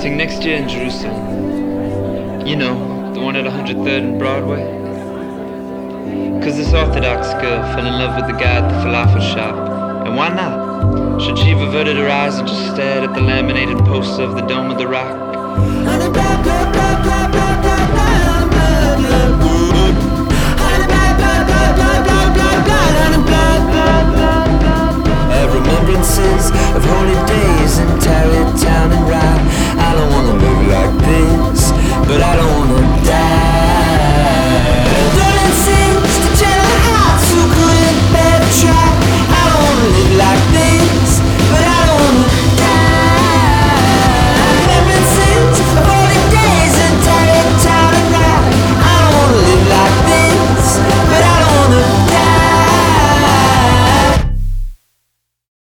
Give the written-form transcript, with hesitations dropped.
Sing next year in Jerusalem. You know, the one at 103rd and Broadway. Cause this Orthodox girl fell in love with the guy at the falafel shop. And why not? Should she have averted her eyes and just stared at the laminated poster of the Dome of the Rock?